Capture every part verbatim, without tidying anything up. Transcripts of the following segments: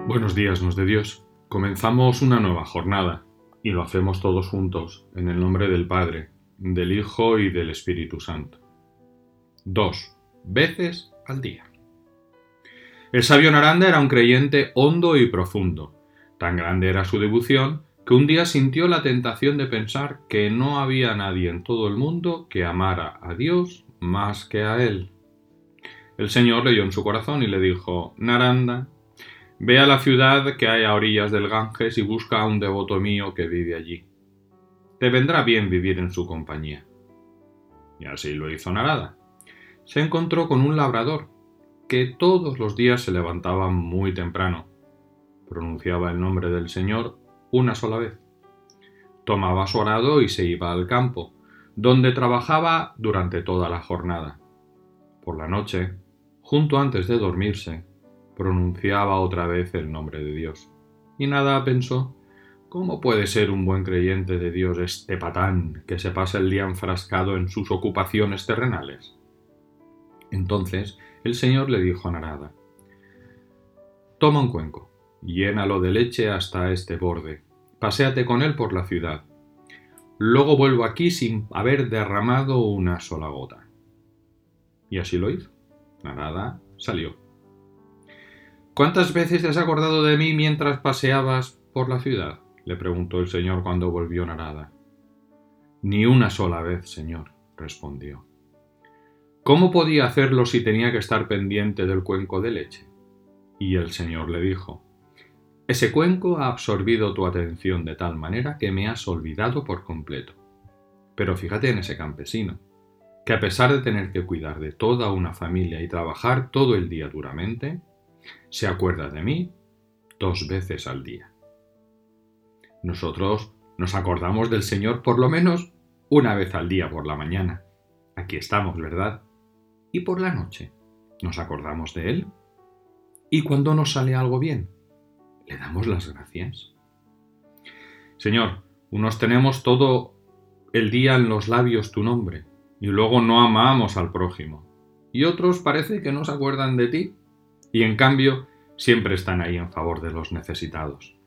Buenos días, nos de Dios. Comenzamos una nueva jornada y lo hacemos todos juntos en el nombre del Padre, del Hijo y del Espíritu Santo. Dos veces al día. El sabio Naranda era un creyente hondo y profundo. Tan grande era su devoción que un día sintió la tentación de pensar que no había nadie en todo el mundo que amara a Dios más que a él. El Señor leyó en su corazón y le dijo: Naranda, ve a la ciudad que hay a orillas del Ganges y busca a un devoto mío que vive allí. Te vendrá bien vivir en su compañía. Y así lo hizo Narada. Se encontró con un labrador que todos los días se levantaba muy temprano. Pronunciaba el nombre del Señor una sola vez. Tomaba su arado y se iba al campo, donde trabajaba durante toda la jornada. Por la noche, junto antes de dormirse, pronunciaba otra vez el nombre de Dios. Y Narada pensó: ¿cómo puede ser un buen creyente de Dios este patán que se pasa el día enfrascado en sus ocupaciones terrenales? Entonces el Señor le dijo a Narada: toma un cuenco, llénalo de leche hasta este borde, paséate con él por la ciudad. Luego vuelvo aquí sin haber derramado una sola gota. Y así lo hizo. Narada salió. ¿Cuántas veces te has acordado de mí mientras paseabas por la ciudad?, le preguntó el Señor cuando volvió Narada. Ni una sola vez, Señor, respondió. ¿Cómo podía hacerlo si tenía que estar pendiente del cuenco de leche? Y el Señor le dijo: ese cuenco ha absorbido tu atención de tal manera que me has olvidado por completo. Pero fíjate en ese campesino, que a pesar de tener que cuidar de toda una familia y trabajar todo el día duramente, se acuerda de mí dos veces al día. Nosotros nos acordamos del Señor por lo menos una vez al día por la mañana. Aquí estamos, ¿verdad? Y por la noche, ¿nos acordamos de Él? Y cuando nos sale algo bien, ¿le damos las gracias? Señor, unos tenemos todo el día en los labios tu nombre y luego no amamos al prójimo. Y otros parece que no se acuerdan de ti y en cambio siempre están ahí en favor de los necesitados.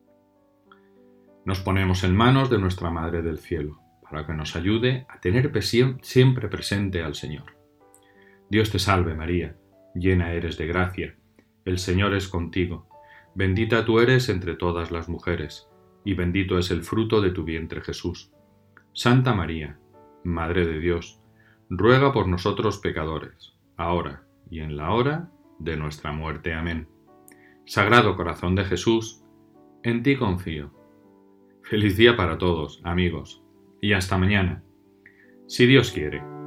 Nos ponemos en manos de nuestra Madre del Cielo para que nos ayude a tener siempre presente al Señor. Dios te salve María, llena eres de gracia, el Señor es contigo, bendita tú eres entre todas las mujeres, y bendito es el fruto de tu vientre Jesús. Santa María, Madre de Dios, ruega por nosotros pecadores, ahora y en la hora de nuestra muerte. Amén. Sagrado Corazón de Jesús, en ti confío. Feliz día para todos, amigos, y hasta mañana, si Dios quiere.